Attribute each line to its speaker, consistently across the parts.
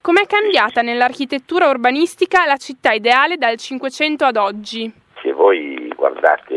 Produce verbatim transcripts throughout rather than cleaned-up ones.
Speaker 1: Com'è cambiata nell'architettura urbanistica la città ideale dal Cinquecento ad oggi?
Speaker 2: Se voi guardate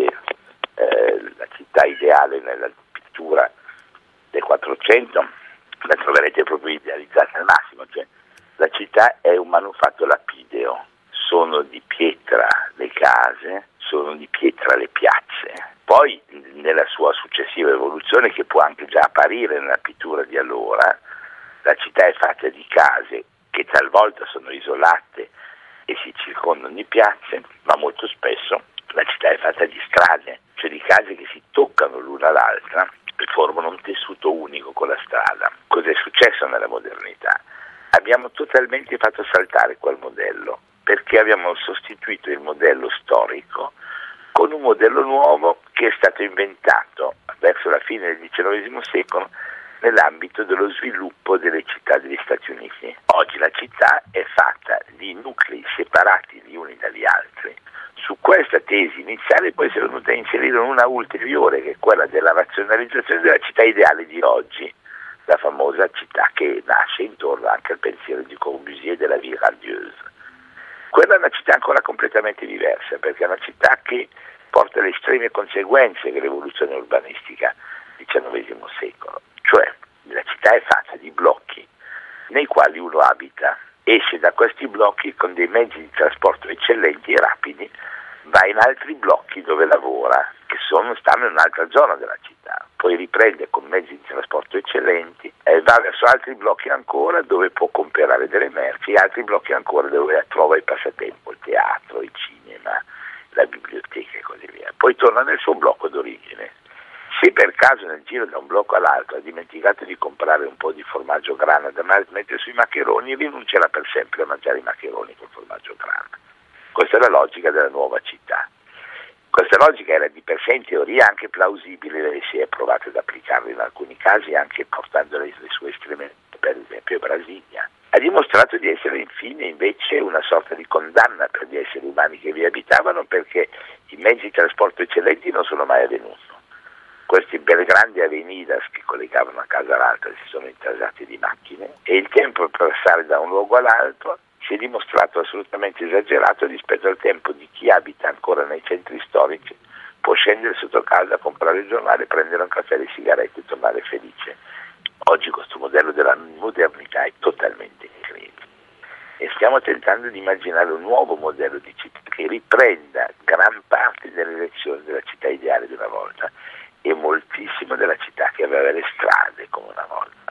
Speaker 2: eh, la città ideale nella pittura del Quattrocento, la troverete proprio idealizzata al massimo, cioè la città è un manufatto lapideo, sono di pietra le case, sono di pietra le piazze. Poi nella sua successiva evoluzione, che può anche già apparire nella pittura di allora, la città è fatta di case che talvolta sono isolate e si circondano di piazze, ma molto spesso la città è fatta di strade, cioè di case che si toccano l'una all'altra e formano un tessuto unico con la strada. Cos'è successo nella modernità? Abbiamo totalmente fatto saltare quel modello, perché abbiamo sostituito il modello storico con un modello nuovo che è stato inventato verso la fine del diciannovesimo secolo nell'ambito dello sviluppo delle città degli Stati Uniti. Oggi la città è fatta di nuclei separati gli uni dagli altri. Su questa tesi iniziale poi si è venuta a inserire una ulteriore, che è quella della razionalizzazione della città ideale di oggi, la famosa città che nasce intorno anche al pensiero di Corbusier della Ville radieuse. Quella è una città ancora completamente diversa, perché è una città che porta le estreme conseguenze dell'evoluzione urbanistica del diciannovesimo secolo. Cioè, la città è fatta di blocchi nei quali uno abita, esce da questi blocchi con dei mezzi di trasporto eccellenti e rapidi, va in altri blocchi dove lavora, che sono, stanno in un'altra zona della città, poi riprende con mezzi di trasporto eccellenti e va verso altri blocchi ancora dove può comprare delle merci, e altri blocchi ancora dove trova il passatempo, il teatro, il cinema, la biblioteca e così via. Poi torna nel suo blocco d'origine. Se per caso nel giro da un blocco all'altro ha dimenticato di comprare un po' di formaggio grana da mettere sui maccheroni, rinuncerà per sempre a mangiare i maccheroni col formaggio grana. Questa è la logica della nuova città. Questa logica era di per sé in teoria anche plausibile e si è provato ad applicarla in alcuni casi, anche portando le, le sue estreme, per esempio Brasilia. Ha dimostrato di essere infine invece una sorta di condanna per gli esseri umani che vi abitavano, perché i mezzi di trasporto eccellenti non sono mai avvenuti. Questi belle grandi avenidas che collegavano una casa all'altra si sono intasati di macchine e il tempo per passare da un luogo all'altro si è dimostrato assolutamente esagerato rispetto al tempo di chi abita ancora nei centri storici, può scendere sotto casa, comprare il giornale, prendere un caffè e le sigarette e tornare felice. Oggi questo modello della modernità è totalmente incredibile e stiamo tentando di immaginare un nuovo modello di città che riprenda gran parte delle lezioni della città ideale di una volta e moltissimo della città che aveva le strade come una volta.